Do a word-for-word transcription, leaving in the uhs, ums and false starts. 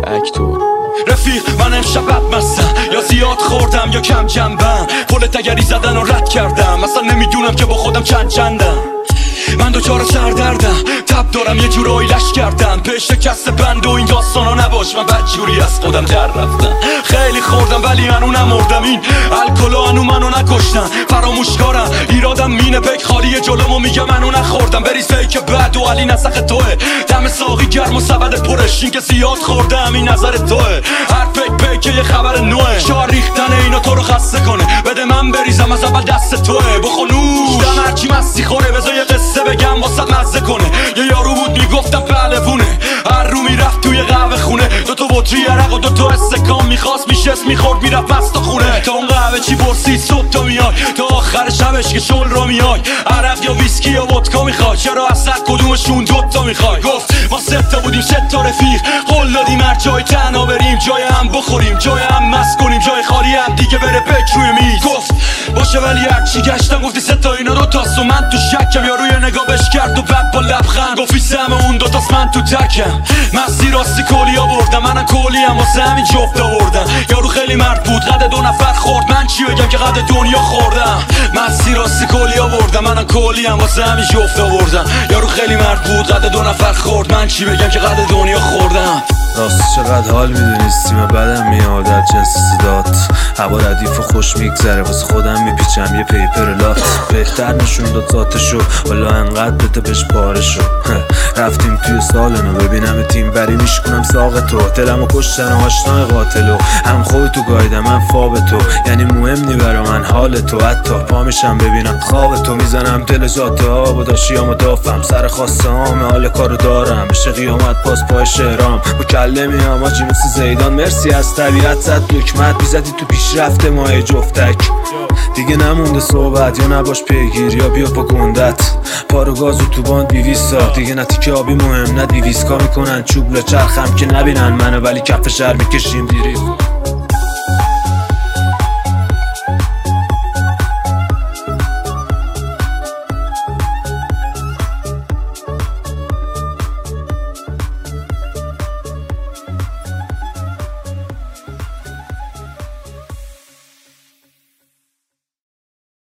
اکتور. رفیق من امشب بدمستم، یا زیاد خوردم یا کم جنبم، پل تگری زدن و رد کردم، اصلا نمیدونم که با خودم چند چندم. من دوچار سردردم، تب دارم یه جور آیلش کردم، پیش شکست بند و این داستانا نباش، من بدجوری از خودم در رفتم. خیلی خوردم ولی هنو نمردم، این الکلا هنو منو نکشتن، فراموشکارم ایرادم مینه پک خالی جلومو میگه منو نخوردم، بریز که بعد و علی نسخ توه، دم ساقی گرم و سبد پرش، این که زیاد خوردم این نظر توه، هر پک پک یه خبر نوه، شار ریختن اینا تو رو خسته کنه، بده من بریزم از اول دست توه، بخونوش دم هرچی مستی خوره، بذار یه قصه بگم واسط مزه کنه. یه یارو بود میگفتم پهلوونه، هر رو میرفت توی قهوه خونه، دو تا بطری عرق و دو تا استکان میخواست میشست میخورد میرفت مست خونه، تا اون قهوه چی پرسید صبح تا میای، تا آخر شبش که شل رو میای، عرق یا ویسکی یا ودکا میخوای، چرا اصلا کدومشون دوتا میخوای؟ گفت ما سه تا بودیم سه تا رفیق، قول دادیم هر جای تنها بریم، جای هم بخوریم جای هم مست کنیم، جای خالی هم دیگه بره پک روی میز. گفت باشه ولی هرچی گشتم گفتی سه تا اینا دو تاست و من تو شکم، یا روی نگاه بش کرد و بعد با لبخند گفتی سهم اون دو تاست من تو تکم، مستی راستی کلی آوردم، منم کلی هم واسه همین جفت آوردم، یارو خیلی مرد بود قد دو نفر خورد، من چی بگم که قد دنیا خوردم، مستی راستی کلی آوردم، منم کلی هم واسه همین جفت آوردم، یارو خیلی مرد بود قد دو نفر خورد، من چی بگم که قد دنیا خوردم. راست چقدر حال میدونستی من بدم میاد در جنس صدات، هوا ردیف و خوش میگذره واسه خودم میپیچم یه پیپر لات، بهتر نشون داد ذاتشو والا انقدر بده بهش پارشو، رفتیم توی سالنو ببینم تیم بری میشکنم ساق تو، دلمو کشتن و آشنای قاتلو، هم خودتو گایدم من فاب تو، یعنی مهم نی برا من حال تو، حتی پا میشم ببینم خواب تو، میزنم دل جاده ها با داشیام دافم، سر خواسته هام حال کارو دارم، بشه قیامت باز پای شهرام با کله میام آجی مثل زیدان، مرسی از طبیعت زد دکمت بیزدی تو پیشرفت ماه جفتک، دیگه نمونده صحبت یا نباش پیگیر یا بیا با گندت، پارو گازو تو باند بیویستا، دیگه نه تیکه آبی مهم نه دیویسکا میکنن چوب لچرخم که نبینن منو، ولی کف شهر میکشیم دیری.